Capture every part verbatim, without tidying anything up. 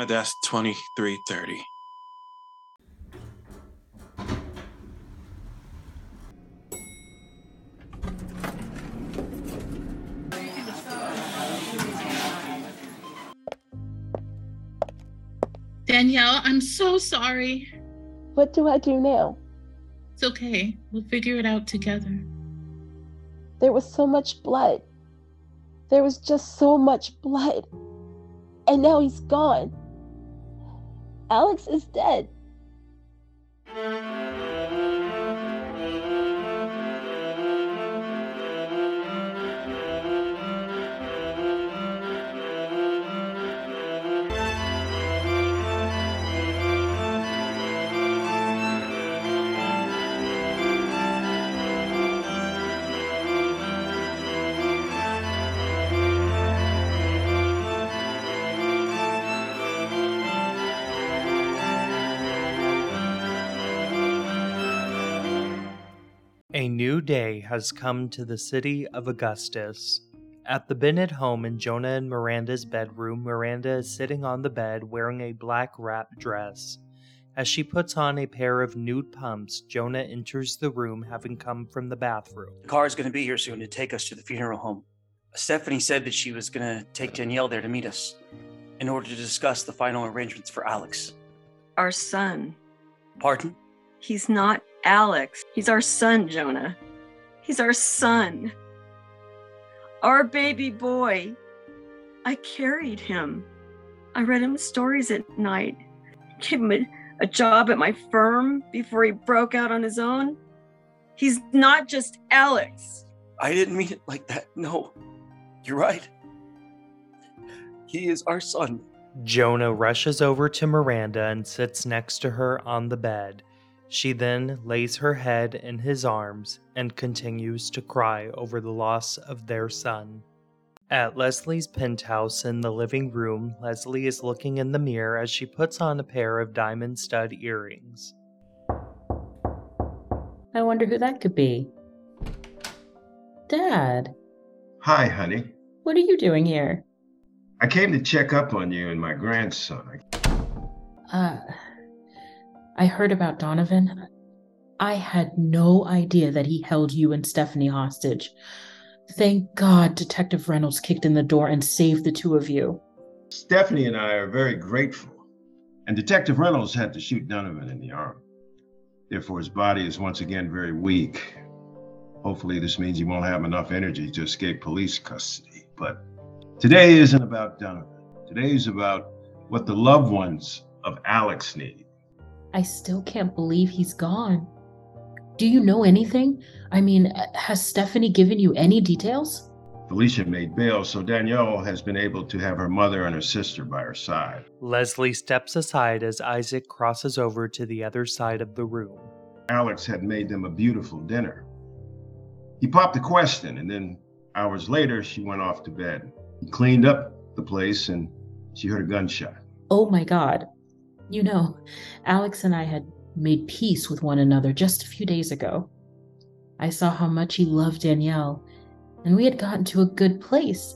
that's twenty-three thirty. Danielle, I'm so sorry. What do I do now? It's okay. We'll figure it out together. There was so much blood. There was just so much blood. And now he's gone. Alex is dead. A new day has come to the city of Augustus. At the Bennett home in Jonah and Miranda's bedroom, Miranda is sitting on the bed wearing a black wrap dress. As she puts on a pair of nude pumps, Jonah enters the room having come from the bathroom. The car is going to be here soon to take us to the funeral home. Stephanie said that she was going to take Danielle there to meet us in order to discuss the final arrangements for Alex. Our son. Pardon? He's not Alex. He's our son, Jonah. He's our son. Our baby boy. I carried him. I read him stories at night. Gave him a, a job at my firm before he broke out on his own. He's not just Alex. I didn't mean it like that. No. You're right. He is our son. Jonah rushes over to Miranda and sits next to her on the bed. She then lays her head in his arms and continues to cry over the loss of their son. At Leslie's penthouse in the living room, Leslie is looking in the mirror as she puts on a pair of diamond stud earrings. I wonder who that could be. Dad. Hi, honey. What are you doing here? I came to check up on you and my grandson. Uh... I heard about Donovan. I had no idea that he held you and Stephanie hostage. Thank God Detective Reynolds kicked in the door and saved the two of you. Stephanie and I are very grateful. And Detective Reynolds had to shoot Donovan in the arm. Therefore, his body is once again very weak. Hopefully, this means he won't have enough energy to escape police custody. But today isn't about Donovan. Today is about what the loved ones of Alex need. I still can't believe he's gone. Do you know anything? I mean, has Stephanie given you any details? Felicia made bail, so Danielle has been able to have her mother and her sister by her side. Leslie steps aside as Isaac crosses over to the other side of the room. Alex had made them a beautiful dinner. He popped a question, and then hours later, she went off to bed. He cleaned up the place, and she heard a gunshot. Oh my God. You know, Alex and I had made peace with one another just a few days ago. I saw how much he loved Danielle, and we had gotten to a good place.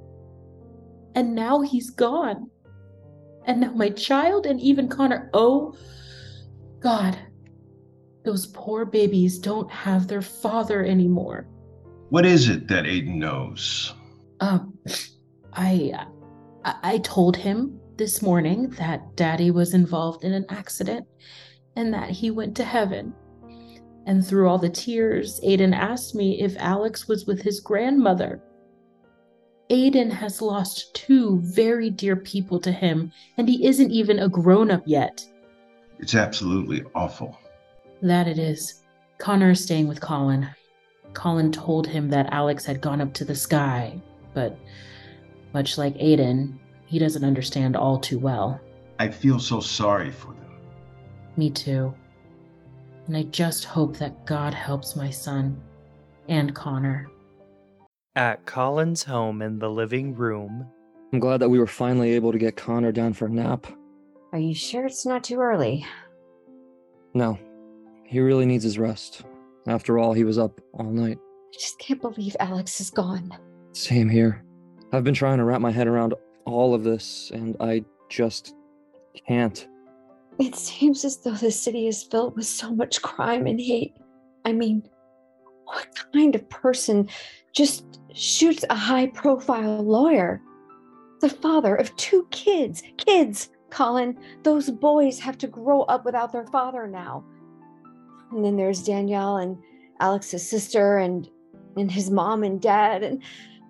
And now he's gone. And now my child and even Connor, oh God, those poor babies don't have their father anymore. What is it that Aiden knows? Um, I, I, I told him this morning that Daddy was involved in an accident and that he went to heaven. And through all the tears, Aiden asked me if Alex was with his grandmother. Aiden has lost two very dear people to him, and he isn't even a grown-up yet. It's absolutely awful. That it is. Connor is staying with Colin. Colin told him that Alex had gone up to the sky, but much like Aiden, he doesn't understand all too well. I feel so sorry for them. Me too. And I just hope that God helps my son and Connor. At Colin's home in the living room, I'm glad that we were finally able to get Connor down for a nap. Are you sure it's not too early? No, he really needs his rest. After all, he was up all night. I just can't believe Alex is gone. Same here. I've been trying to wrap my head around all of this, and I just can't. It seems as though the city is filled with so much crime and hate. I mean, what kind of person just shoots a high-profile lawyer? The father of two kids. Kids, Colin. Those boys have to grow up without their father now. And then there's Danielle and Alex's sister and, and his mom and dad. And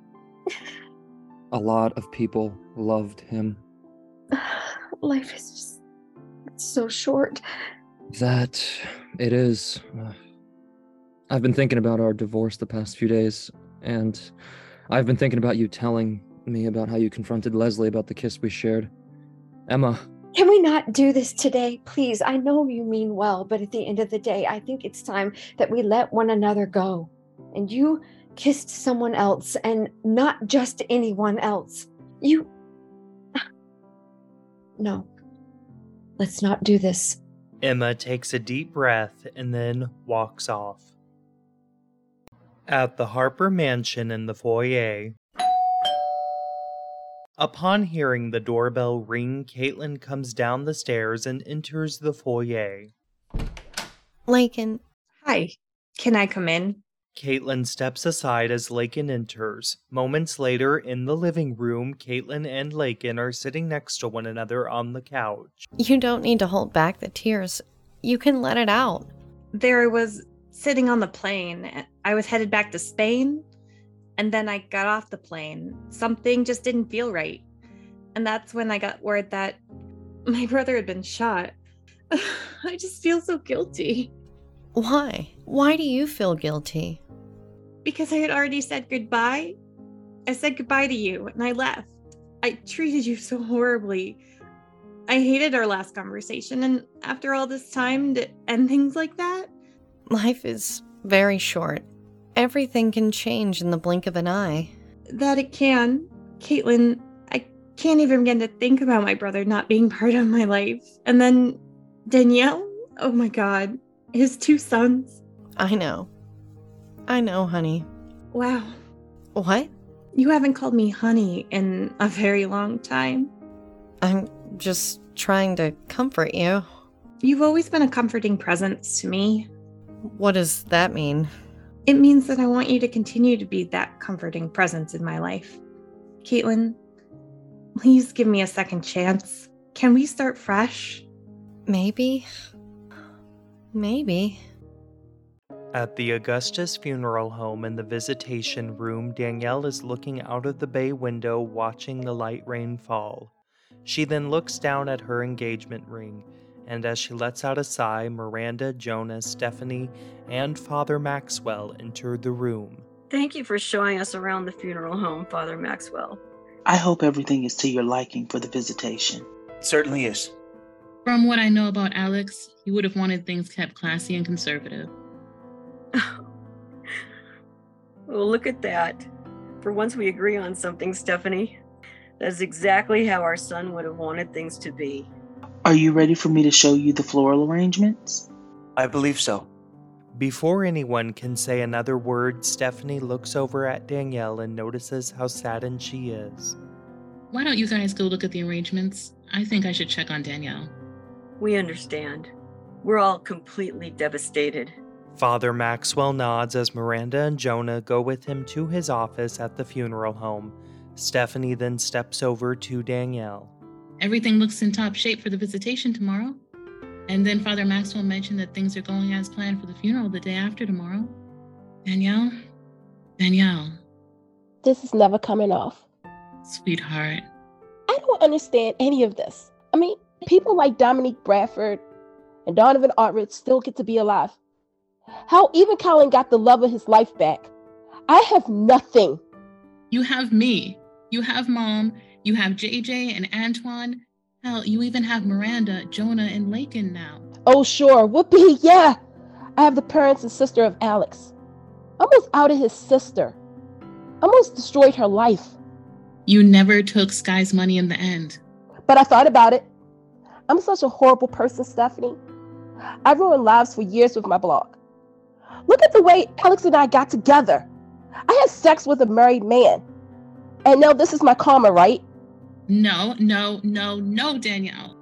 A lot of people loved him. life is just it's so short. That it is. Uh, I've been thinking about our divorce the past few days, and I've been thinking about you telling me about how you confronted Leslie about the kiss we shared. Emma. Can we not do this today, please? I know you mean well, but at the end of the day, I think it's time that we let one another go. And you kissed someone else, and not just anyone else. You... No. Let's not do this. Emma takes a deep breath and then walks off. At the Harper Mansion in the foyer. Upon hearing the doorbell ring, Caitlin comes down the stairs and enters the foyer. Lakin. Hi. Can I come in? Caitlin steps aside as Lakin enters. Moments later, in the living room, Caitlin and Lakin are sitting next to one another on the couch. You don't need to hold back the tears. You can let it out. There I was sitting on the plane. I was headed back to Spain, and then I got off the plane. Something just didn't feel right. And that's when I got word that my brother had been shot. I just feel so guilty. Why? Why do you feel guilty? Because I had already said goodbye. I said goodbye to you and I left. I treated you so horribly. I hated our last conversation, and after all this time to end things like that? Life is very short. Everything can change in the blink of an eye. That it can. Caitlin, I can't even begin to think about my brother not being part of my life. And then Danielle? Oh my God. His two sons. I know. I know, honey. Wow. What? You haven't called me honey in a very long time. I'm just trying to comfort you. You've always been a comforting presence to me. What does that mean? It means that I want you to continue to be that comforting presence in my life. Caitlin, please give me a second chance. Can we start fresh? Maybe. Maybe. At the Augustus funeral home in the visitation room, Danielle is looking out of the bay window watching the light rain fall. She then looks down at her engagement ring, and as she lets out a sigh, Miranda, Jonah, Stephanie, and Father Maxwell enter the room. Thank you for showing us around the funeral home, Father Maxwell. I hope everything is to your liking for the visitation. It certainly is. From what I know about Alex, he would have wanted things kept classy and conservative. Well, look at that. For once we agree on something, Stephanie. That's exactly how our son would have wanted things to be. Are you ready for me to show you the floral arrangements? I believe so. Before anyone can say another word, Stephanie looks over at Danielle and notices how saddened she is. Why don't you guys go look at the arrangements? I think I should check on Danielle. We understand. We're all completely devastated. Father Maxwell nods as Miranda and Jonah go with him to his office at the funeral home. Stephanie then steps over to Danielle. Everything looks in top shape for the visitation tomorrow. And then Father Maxwell mentioned that things are going as planned for the funeral the day after tomorrow. Danielle? Danielle. This is never coming off. Sweetheart. I don't understand any of this. I mean, people like Dominique Bradford and Donovan Artridge still get to be alive. How even Colin got the love of his life back. I have nothing. You have me. You have Mom. You have J J and Antoine. Hell, you even have Miranda, Jonah, and Lakin now. Oh, sure. Whoopee, yeah. I have the parents and sister of Alex. Almost outed his sister. Almost destroyed her life. You never took Sky's money in the end. But I thought about it. I'm such a horrible person, Stephanie. I ruined lives for years with my blog. Look at the way Alex and I got together. I had sex with a married man. And now this is my karma, right? No, no, no, no, Danielle.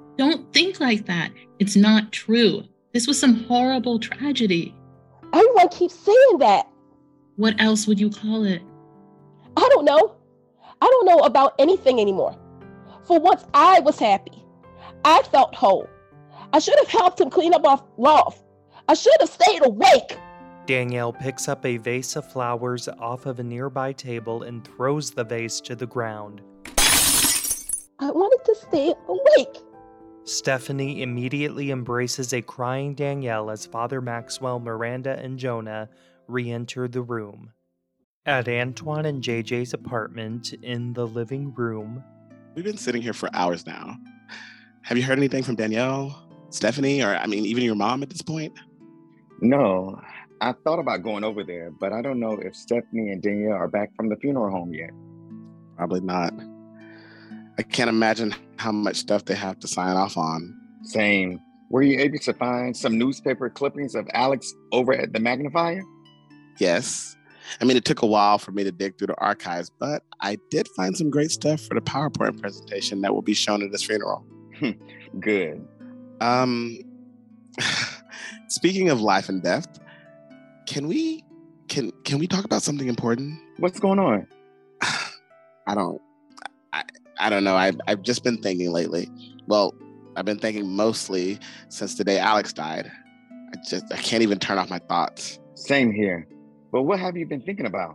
Don't think like that. It's not true. This was some horrible tragedy. Everyone keeps saying that. What else would you call it? I don't know. I don't know about anything anymore. For once, I was happy. I felt whole. I should have helped him clean up our loft. I should have stayed awake. Danielle picks up a vase of flowers off of a nearby table and throws the vase to the ground. I wanted to stay awake. Stephanie immediately embraces a crying Danielle as Father Maxwell, Miranda, and Jonah re-enter the room. At Antoine and J J's apartment in the living room. We've been sitting here for hours now. Have you heard anything from Danielle, Stephanie, or I mean, even your mom at this point? No, I thought about going over there, but I don't know if Stephanie and Danielle are back from the funeral home yet. Probably not. I can't imagine how much stuff they have to sign off on. Same. Were you able to find some newspaper clippings of Alex over at the magnifier? Yes. I mean, it took a while for me to dig through the archives, but I did find some great stuff for the PowerPoint presentation that will be shown at his funeral. Good. Um, speaking of life and death, can we can can we talk about something important? What's going on? I don't I I don't know. I've I've just been thinking lately. Well, I've been thinking mostly since the day Alex died. I just I can't even turn off my thoughts. Same here. But what have you been thinking about?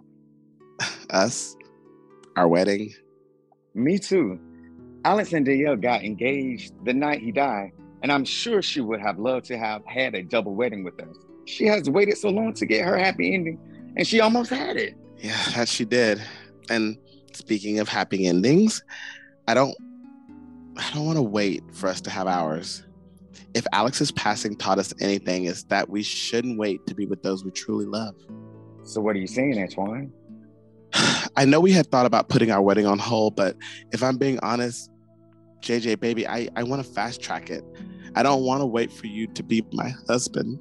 Us, our wedding. Me too. Alex and Danielle got engaged the night he died, and I'm sure she would have loved to have had a double wedding with us. She has waited so long to get her happy ending, and she almost had it. Yeah, that she did. And speaking of happy endings, I don't I don't want to wait for us to have ours. If Alex's passing taught us anything, it's that we shouldn't wait to be with those we truly love. So what are you saying, Antoine? I know we had thought about putting our wedding on hold, but if I'm being honest, J J, baby, I, I want to fast track it. I don't want to wait for you to be my husband.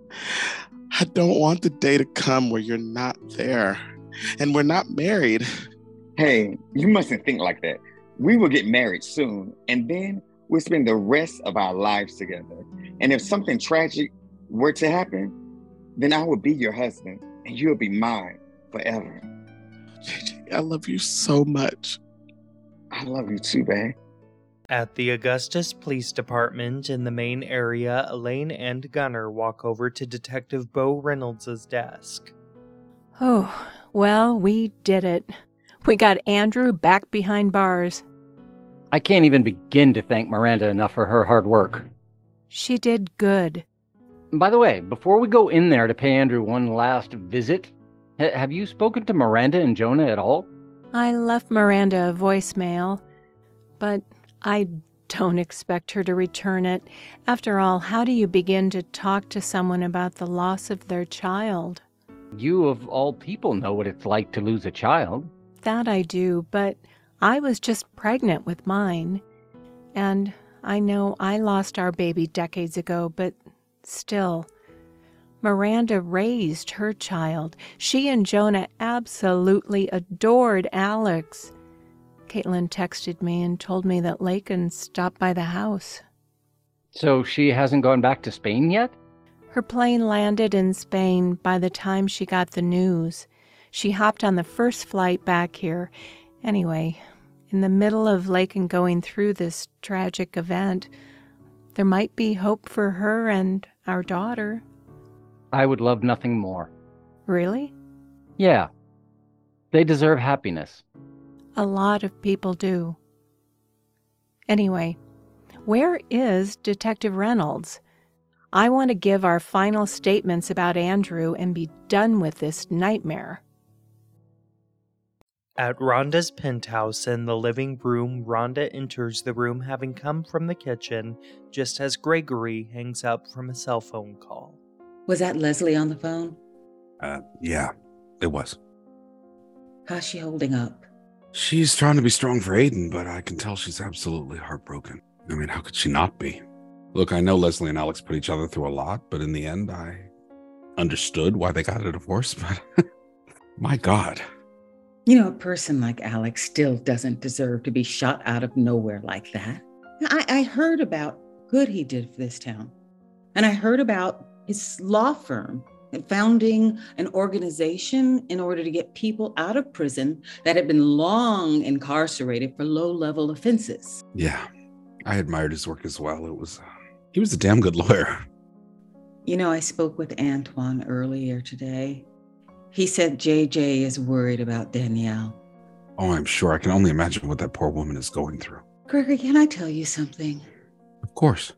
I don't want the day to come where you're not there and we're not married. Hey, you mustn't think like that. We will get married soon, and then we'll spend the rest of our lives together. And if something tragic were to happen, then I will be your husband and you'll be mine forever. J J, I love you so much. I love you too, babe. At the Augustus Police Department in the main area, Elaine and Gunnar walk over to Detective Bo Reynolds' desk. Oh, well, we did it. We got Andrew back behind bars. I can't even begin to thank Miranda enough for her hard work. She did good. By the way, before we go in there to pay Andrew one last visit, ha- have you spoken to Miranda and Jonah at all? I left Miranda a voicemail, but I don't expect her to return it. After all, how do you begin to talk to someone about the loss of their child? You, of all people, know what it's like to lose a child. That I do, but I was just pregnant with mine. And I know I lost our baby decades ago, but still, Miranda raised her child. She and Jonah absolutely adored Alex. Caitlin texted me and told me that Lakin stopped by the house. So she hasn't gone back to Spain yet? Her plane landed in Spain by the time she got the news. She hopped on the first flight back here. Anyway, in the middle of Lakin going through this tragic event, there might be hope for her and our daughter. I would love nothing more. Really? Yeah. They deserve happiness. A lot of people do. Anyway, where is Detective Reynolds? I want to give our final statements about Andrew and be done with this nightmare. At Rhonda's penthouse in the living room, Rhonda enters the room having come from the kitchen just as Gregory hangs up from a cell phone call. Was that Leslie on the phone? Uh, yeah, it was. How's she holding up? She's trying to be strong for Aiden, but I can tell she's absolutely heartbroken. I mean, how could she not be? Look, I know Leslie and Alex put each other through a lot, but in the end, I understood why they got a divorce, but my God. You know, a person like Alex still doesn't deserve to be shot out of nowhere like that. I, I heard about good he did for this town. And I heard about his law firm and founding an organization in order to get people out of prison that had been long incarcerated for low-level offenses. Yeah, I admired his work as well. It was, he was a damn good lawyer. You know, I spoke with Antoine earlier today. He said J J is worried about Danielle. Oh, I'm sure. I can only imagine what that poor woman is going through. Gregory, can I tell you something? Of course.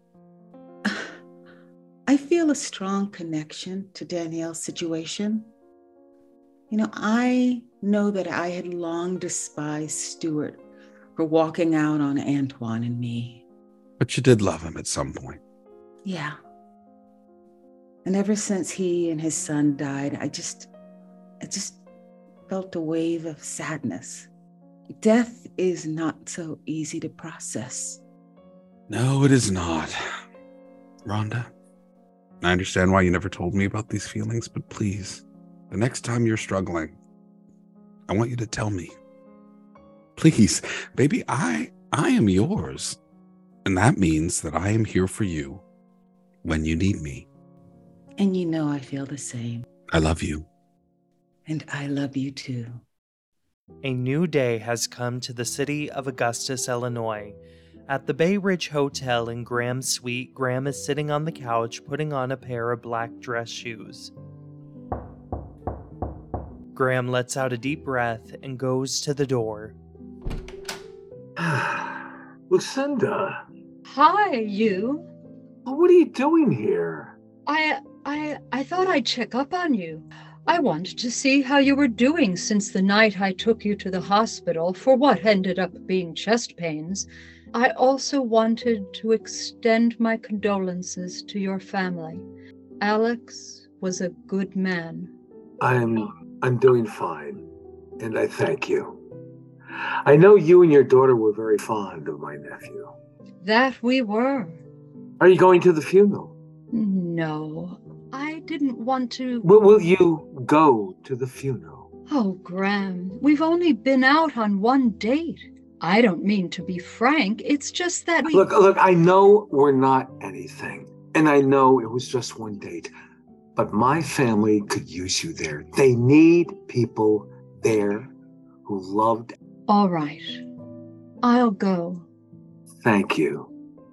I feel a strong connection to Danielle's situation. You know, I know that I had long despised Stuart for walking out on Antoine and me. But you did love him at some point. Yeah. And ever since he and his son died, I just, I just felt a wave of sadness. Death is not so easy to process. No, it is not. Rhonda, I understand why you never told me about these feelings, but please, the next time you're struggling, I want you to tell me. Please, baby, I, I am yours. And that means that I am here for you when you need me. And you know I feel the same. I love you. And I love you too. A new day has come to the city of Augustus, Illinois. At the Bay Ridge Hotel in Graham's suite, Graham is sitting on the couch putting on a pair of black dress shoes. Graham lets out a deep breath and goes to the door. Lucinda. Hi, you. What are you doing here? I I I thought I'd check up on you. I wanted to see how you were doing since the night I took you to the hospital for what ended up being chest pains. I also wanted to extend my condolences to your family. Alex was a good man. I'm I'm doing fine, and I thank you. I know you and your daughter were very fond of my nephew. That we were. Are you going to the funeral? No, I didn't want to. Will, will you go to the funeral? Oh, Graham, we've only been out on one date. I don't mean to be frank, it's just that we... Look, look, I know we're not anything, and I know it was just one date, but my family could use you there. They need people there who loved... All right, I'll go. Thank you.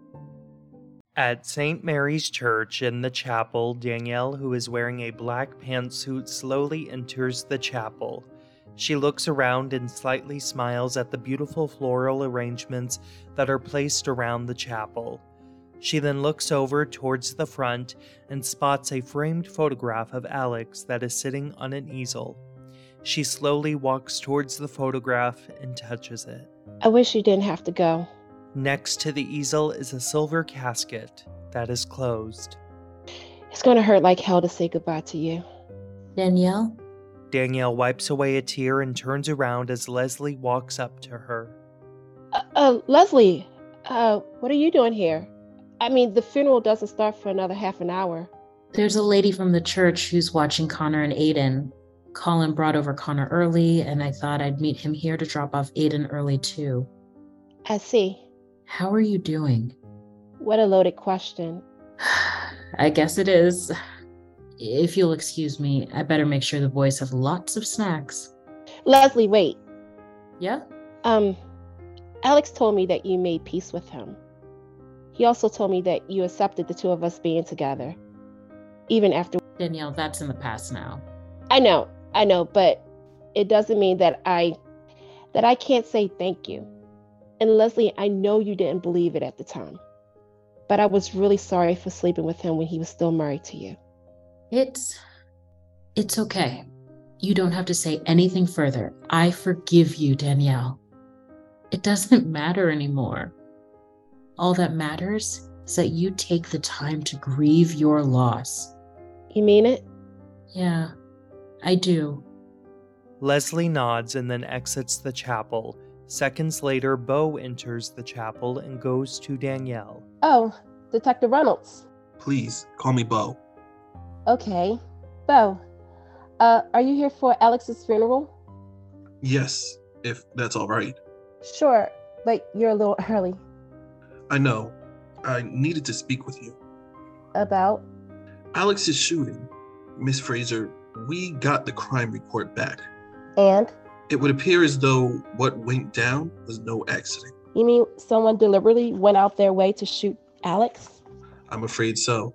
At Saint Mary's Church in the chapel, Danielle, who is wearing a black pantsuit, slowly enters the chapel. She looks around and slightly smiles at the beautiful floral arrangements that are placed around the chapel. She then looks over towards the front and spots a framed photograph of Alex that is sitting on an easel. She slowly walks towards the photograph and touches it. I wish you didn't have to go. Next to the easel is a silver casket that is closed. It's going to hurt like hell to say goodbye to you. Danielle? Danielle wipes away a tear and turns around as Leslie walks up to her. Uh, uh, Leslie, uh, what are you doing here? I mean, the funeral doesn't start for another half an hour. There's a lady from the church who's watching Connor and Aiden. Colin brought over Connor early, and I thought I'd meet him here to drop off Aiden early too. I see. How are you doing? What a loaded question. I guess it is. If you'll excuse me, I better make sure the boys have lots of snacks. Leslie, wait. Yeah? Um, Alex told me that you made peace with him. He also told me that you accepted the two of us being together, even after... Danielle, that's in the past now. I know, I know, but it doesn't mean that I, that I can't say thank you. And Leslie, I know you didn't believe it at the time, but I was really sorry for sleeping with him when he was still married to you. It's, it's okay. You don't have to say anything further. I forgive you, Danielle. It doesn't matter anymore. All that matters is that you take the time to grieve your loss. You mean it? Yeah, I do. Leslie nods and then exits the chapel. Seconds later, Bo enters the chapel and goes to Danielle. Oh, Detective Reynolds. Please, call me Bo. Okay. Bo, uh, are you here for Alex's funeral? Yes, if that's all right. Sure, but you're a little early. I know. I needed to speak with you. About? Alex's shooting. Miss Fraser, we got the crime report back. And? It would appear as though what went down was no accident. You mean someone deliberately went out their way to shoot Alex? I'm afraid so.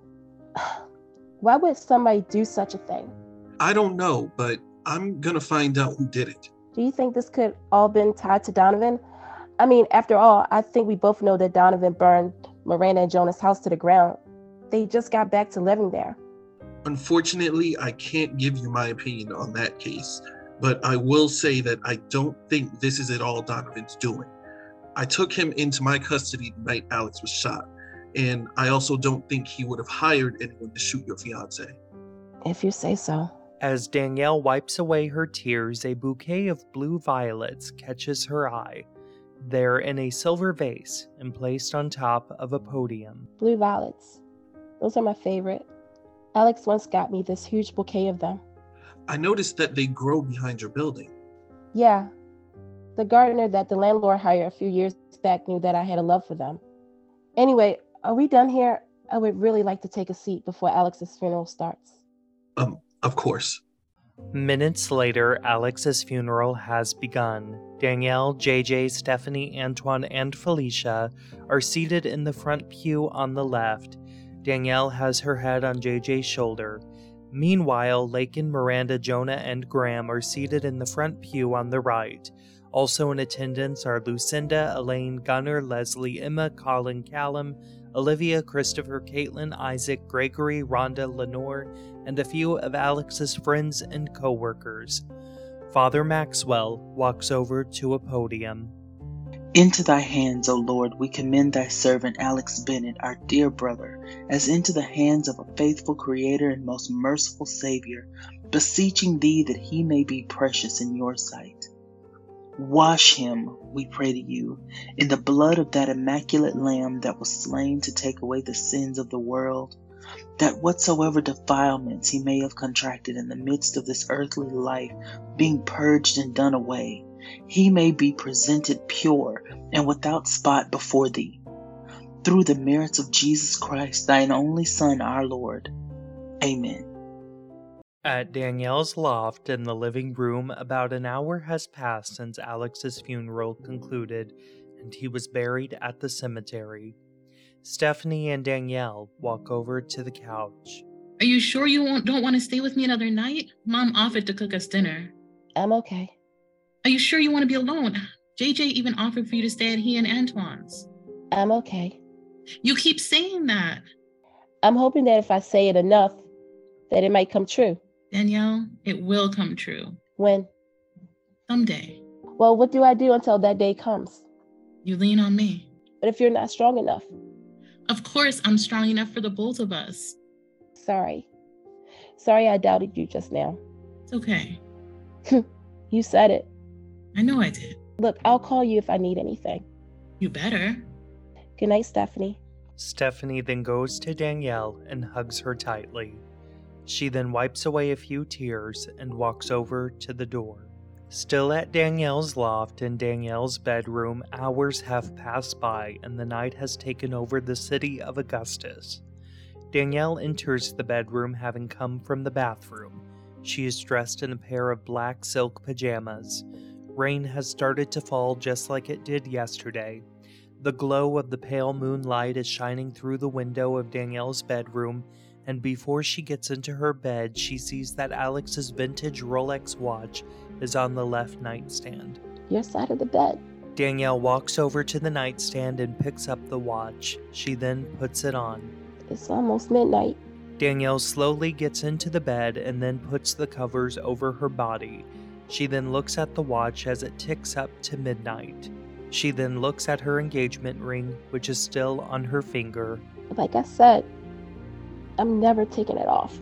Why would somebody do such a thing? I don't know, but I'm gonna find out who did it. Do you think this could all been tied to Donovan? I mean, after all, I think we both know that Donovan burned Miranda and Jonah's house to the ground. They just got back to living there. Unfortunately, I can't give you my opinion on that case, but I will say that I don't think this is at all Donovan's doing. I took him into my custody the night Alex was shot, and I also don't think he would have hired anyone to shoot your fiance. If you say so. As Danielle wipes away her tears, a bouquet of blue violets catches her eye. They're in a silver vase and placed on top of a podium. Blue violets. Those are my favorite. Alex once got me this huge bouquet of them. I noticed that they grow behind your building. Yeah. The gardener that the landlord hired a few years back knew that I had a love for them. Anyway, are we done here? I would really like to take a seat before Alex's funeral starts. Um, of course. Minutes later, Alex's funeral has begun. Danielle, J J, Stephanie, Antoine, and Felicia are seated in the front pew on the left. Danielle has her head on J J's shoulder. Meanwhile, Lakin, Miranda, Jonah, and Graham are seated in the front pew on the right. Also in attendance are Lucinda, Elaine, Gunnar, Leslie, Emma, Colin, Callum, Olivia, Christopher, Caitlin, Isaac, Gregory, Rhonda, Lenore, and a few of Alex's friends and co-workers. Father Maxwell walks over to a podium. Into thy hands, O Lord, we commend thy servant Alex Bennett, our dear brother, as into the hands of a faithful Creator and most merciful Savior, beseeching thee that he may be precious in your sight. Wash him, we pray to you, in the blood of that immaculate Lamb that was slain to take away the sins of the world, that whatsoever defilements he may have contracted in the midst of this earthly life, being purged and done away, he may be presented pure and without spot before thee, through the merits of Jesus Christ, thine only Son, our Lord. Amen. At Danielle's loft in the living room, about an hour has passed since Alex's funeral concluded, and he was buried at the cemetery. Stephanie and Danielle walk over to the couch. Are you sure you won't, don't want to stay with me another night? Mom offered to cook us dinner. I'm okay. Are you sure you want to be alone? J J even offered for you to stay at he and Antoine's. I'm okay. You keep saying that. I'm hoping that if I say it enough, that it might come true. Danielle, it will come true. When? Someday. Well, what do I do until that day comes? You lean on me. But if you're not strong enough? Of course, I'm strong enough for the both of us. Sorry. Sorry I doubted you just now. It's okay. You said it. I know I did. Look, I'll call you if I need anything. You better. Good night, Stephanie. Stephanie then goes to Danielle and hugs her tightly. She then wipes away a few tears and walks over to the door. Still at Danielle's loft in Danielle's bedroom, hours have passed by and the night has taken over the city of Augustus. Danielle enters the bedroom having come from the bathroom. She is dressed in a pair of black silk pajamas. Rain has started to fall just like it did yesterday. The glow of the pale moonlight is shining through the window of Danielle's bedroom, and before she gets into her bed, she sees that Alex's vintage Rolex watch is on the left nightstand. Your side of the bed. Danielle walks over to the nightstand and picks up the watch. She then puts it on. It's almost midnight. Danielle slowly gets into the bed and then puts the covers over her body. She then looks at the watch as it ticks up to midnight. She then looks at her engagement ring, which is still on her finger. Like I said, I'm never taking it off.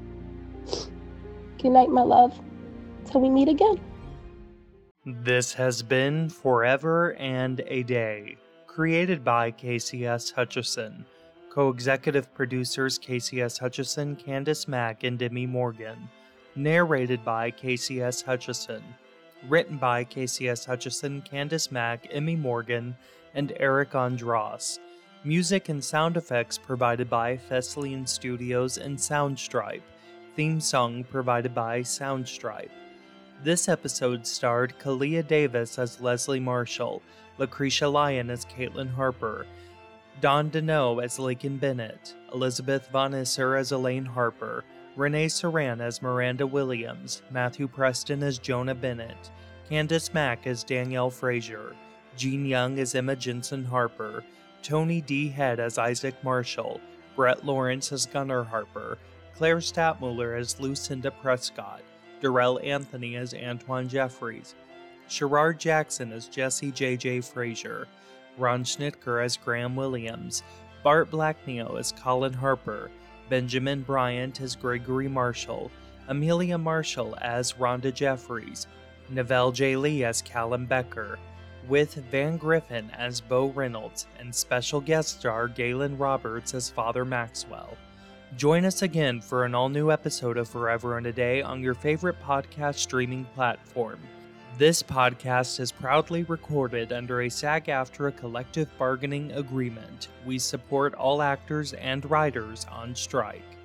Good night, my love. Till we meet again. This has been Forever and a Day, created by K C S Hutchison. Co-executive producers K C S Hutchison, Candace Mack, and Demi Morgan. Narrated by K C S Hutchison. Written by K C S Hutchison, Candace Mack, Emmy Morgan, and Eric Andros. Music and sound effects provided by Thessalian Studios and Soundstripe. Theme song provided by Soundstripe. This episode starred Kalia Davis as Leslie Marshall, Lucretia Lyon as Caitlin Harper, Don Deneau as Lakin Bennett, Elizabeth Von Isser as Elaine Harper, Renee Saran as Miranda Williams, Matthew Preston as Jonah Bennett, Candace Mack as Danielle Frazier, Jean Young as Emma Jensen Harper, Tony D. Head as Isaac Marshall, Brett Lawrence as Gunnar Harper, Claire Stadtmuller as Lucinda Prescott, Darrell Anthony as Antoine Jeffries, Sherrard Jackson as Jesse J J Frazier, Ron Schnitker as Graham Williams, Bart Blackneo as Colin Harper, Benjamin Bryant as Gregory Marshall, Amelia Marshall as Rhonda Jeffries, Neville J. Lee as Callum Becker, with Van Griffin as Bo Reynolds and special guest star Galen Roberts as Father Maxwell. Join us again for an all-new episode of Forever and a Day on your favorite podcast streaming platform. This podcast is proudly recorded under a SAG-AFTRA collective bargaining agreement. We support all actors and writers on strike.